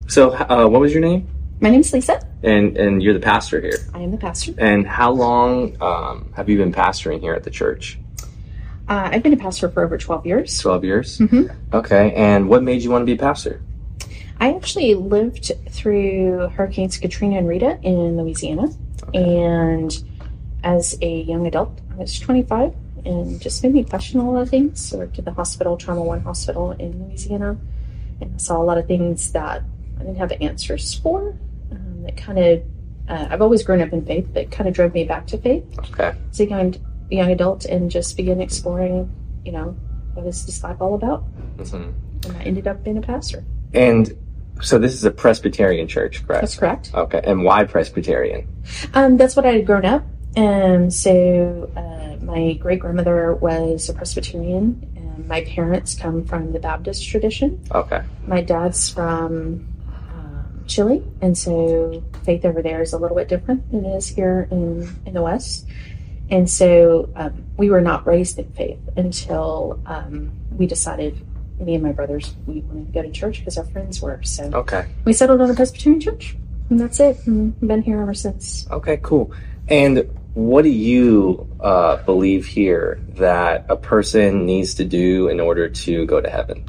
So, what was your name? My name's Lisa. And you're the pastor here. I am the pastor. And how long have you been pastoring here at the church? I've been a pastor for over 12 years. 12 years? Mm-hmm. Okay. And what made you want to be a pastor? I actually lived through Hurricanes Katrina and Rita in Louisiana. Okay. And as a young adult, I was 25 and just made me question a lot of things. I worked at the hospital, Trauma One Hospital in Louisiana, and I saw a lot of things that I didn't have answers for. That kind of, I've always grown up in faith, but kind of drove me back to faith. Okay. As a young adult, and just began exploring, what is this life all about? Mm-hmm. And I ended up being a pastor. And so this is a Presbyterian church, correct? That's correct. Okay. And why Presbyterian? That's what I had grown up. And so my great-grandmother was a Presbyterian, and my parents come from the Baptist tradition. Okay. My dad's from Chile, and so faith over there is a little bit different than it is here in the West. And so we were not raised in faith until we decided, me and my brothers, we wanted to go to church because our friends were. So okay. We settled on a Presbyterian church, and that's it. And I've been here ever since. Okay, cool. And what do you believe here that a person needs to do in order to go to heaven?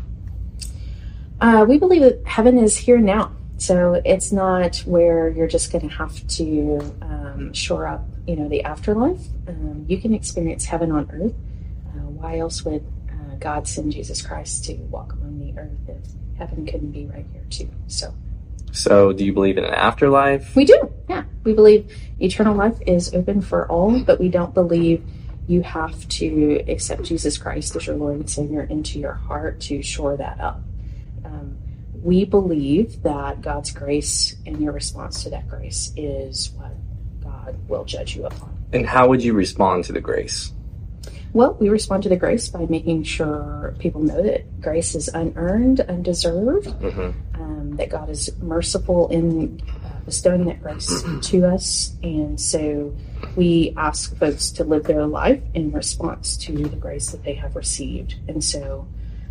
We believe that heaven is here now. So it's not where you're just going to have to shore up, the afterlife. You can experience heaven on earth. Why else would God send Jesus Christ to walk among the earth if heaven couldn't be right here too? So do you believe in an afterlife? We do, yeah. We believe eternal life is open for all, but we don't believe you have to accept Jesus Christ as your Lord and Savior into your heart to shore that up. We believe that God's grace and your response to that grace is what God will judge you upon. And how would you respond to the grace? Well, we respond to the grace by making sure people know that grace is unearned, undeserved, that God is merciful in bestowing that grace to us. And so we ask folks to live their life in response to the grace that they have received. And so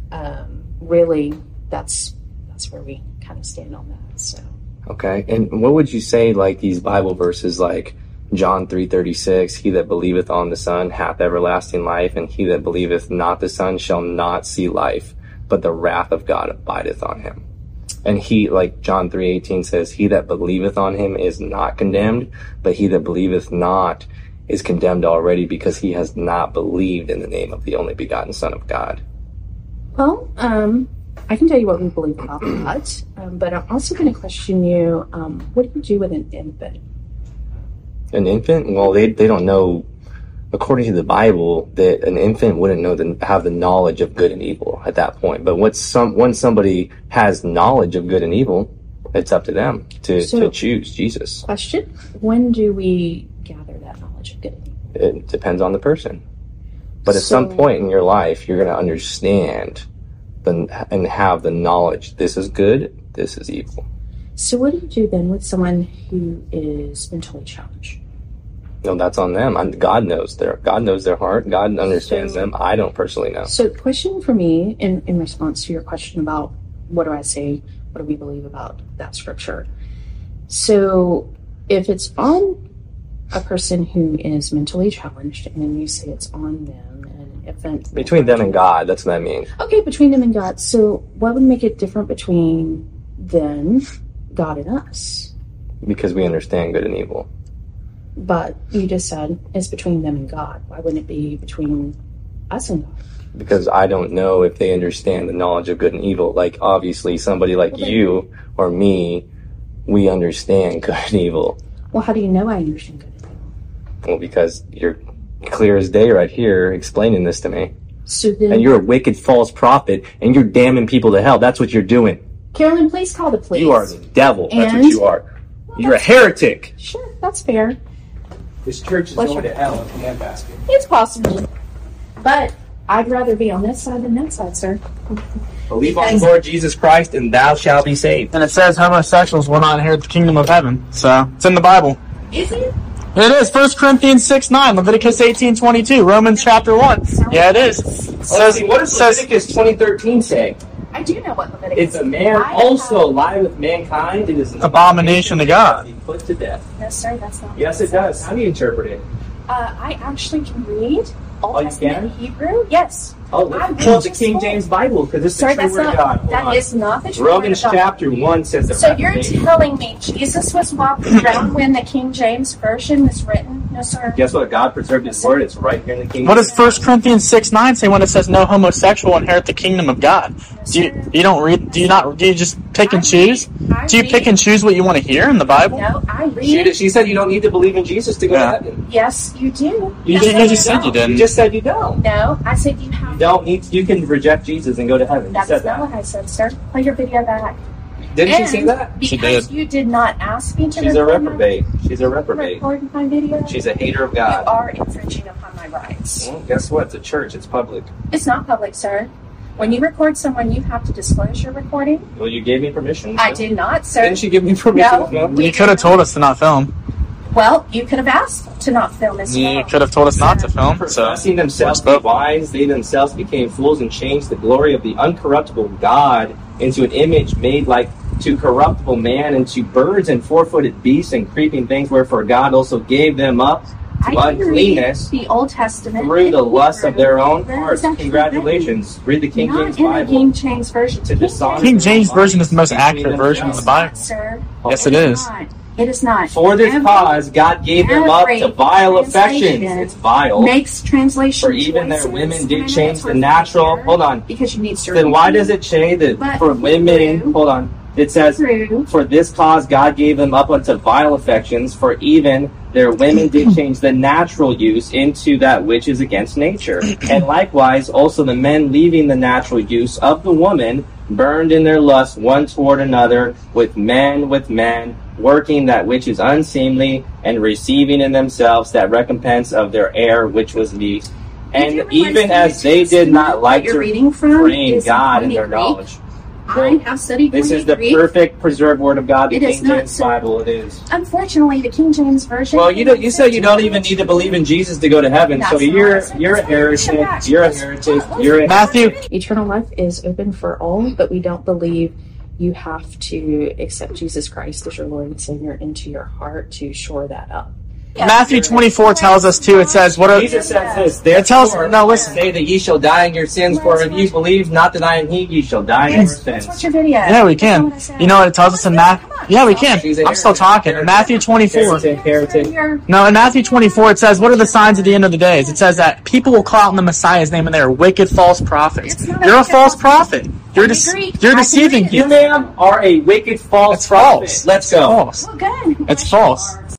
really that's where we kind of stand on that. So okay. And what would you say, like these Bible verses like John 3:36, he that believeth on the Son hath everlasting life, and he that believeth not the Son shall not see life, but the wrath of God abideth on him. And he, like John 3:18 says, he that believeth on him is not condemned, but he that believeth not is condemned already, because he has not believed in the name of the only begotten Son of God. Well, I can tell you what we believe about that, but I'm also going to question you, what do you do with an infant? An infant? Well, they don't know, according to the Bible, that an infant wouldn't have the knowledge of good and evil at that point. But once somebody has knowledge of good and evil, it's up to them to choose Jesus. Question, when do we gather that knowledge of good and evil? It depends on the person. But at some point in your life, you're going to understand and have the knowledge, this is good, this is evil. So what do you do then with someone who is mentally challenged? No, that's on them. God knows their heart. God understands them. I don't personally know. So the question for me, in response to your question about what do I say, what do we believe about that scripture? So if it's on a person who is mentally challenged, and then you say it's on them, between them and God, that's what I mean. Okay, between them and God. So what would make it different between them, God, and us? Because we understand good and evil. But you just said it's between them and God. Why wouldn't it be between us and God? Because I don't know if they understand the knowledge of good and evil. Like, obviously, somebody like you or me, we understand good and evil. Well, how do you know I understand good and evil? Well, because you're clear as day right here explaining this to me. So then, and you're a wicked false prophet, and you're damning people to hell. That's what you're doing. Carolyn, please call the police. You are the devil. That's what you are. Well, you're a heretic. Sure, that's fair. This church is going to hell in the handbasket. It's possible. But I'd rather be on this side than that side, sir. Believe on the Lord Jesus Christ, and thou shalt be saved. And it says homosexuals will not inherit the kingdom of heaven. So, it's in the Bible. Is it? It is. 1 Corinthians 6:9, Leviticus 18:22, Romans chapter 1. Yeah, it is. What does Leviticus 20:13 say? I do know what Leviticus If a man also lie with mankind, it is an Abomination to God. Be put to death. No, sir, that's not. Yes, it does. How do you interpret it? I actually can read Old you Testament can? Hebrew. Yes. Oh, let's pull the King James Bible because it's Sorry, the true that's word of God. not. That is not the true Romans word of God. chapter 1 says that. So you're telling me Jesus was walking around when the King James Version was written? No, sir. Guess what? God preserved His word. It's right here in the King What James. does 1 Corinthians 6:9 say when it says no homosexual inherit the kingdom of God? Do you don't read? Do you just pick and choose? Do you pick and choose what you want to hear in the Bible? No, I read. She said you don't need to believe in Jesus to go to heaven. Yes, you do. You just said you didn't. You just said you don't. No, I said you have. You don't need. You can reject Jesus and go to heaven. That's You said not that. what I said, sir. Play your video back. Didn't she say that? She Because did. you did not ask me to She's a record my- reprobate. She's a reprobate. record my video. She's a hater of You God. are infringing upon my rights. Well, guess what? It's a church. It's public. It's not public, sir. When you record someone, you have to disclose your recording. Well, you gave me permission. I did not, sir. Didn't she give me permission? No. You could have told us to not film. Well, you could have asked to not film as well. You could have told us not to film. So Professing themselves to be wise, they themselves became fools and changed the glory of the uncorruptible God into an image made like to corruptible man, and to birds and four-footed beasts and creeping things, wherefore God also gave them up to I can uncleanness read the Old Testament through the lust of their own That is hearts. actually Congratulations. Read the King Not James in the Bible. King James Version. To dishonor King James Version is the most accurate version of the It's Bible. not, sir. Yes, it is. Not. It is not. For this Every cause, God gave them up to every vile affections. translation It's vile. Makes translation For even their choices. women And I did know change it's the hard to natural. hear Hold on. Because you need certain. Then why does it say that But for women? Hebrew- Hold on. It says, True. for this cause God gave them up unto vile affections, for even their women did change the natural use into that which is against nature. And likewise also the men, leaving the natural use of the woman, burned in their lust one toward another, with men, working that which is unseemly, and receiving in themselves that recompense of their error which was least. And Did you realize even that as they it's did not what like you're to reading from bring is God in Koine their Greek. knowledge. I have studied This Koine is the Greek. perfect preserved word of God, the It is King not, James sir. Bible. It is. Unfortunately, the King James Version. Well, you said you don't even need to believe in Jesus to go to heaven, so That's you're not- a heretic. You're a heretic. You're a Matthew. Eternal life is open for all, but we don't believe you have to accept Jesus Christ as your Lord and Savior into your heart to shore that up. Matthew 24 tells us too. It says, "What are?" Jesus says this. It tells. Therefore, No, listen. say that ye shall die in your sins, for if ye believe not that I am He, ye shall die in your Let's watch sins. your video. Yeah, we can. You know what it tells us in Matthew? Yeah, we can. I'm still talking. In Matthew 24. Heretic. No, in Matthew 24 it says, "What are the signs at the end of the days?" It says that people will call out in the Messiah's name, and they are wicked false prophets. It's not a You're a wicked false false prophet. You're I agree. you're I can deceiving read it. You, people. ma'am, are a wicked false It's prophet. false. Let's It's go. false. Well, good. It's false.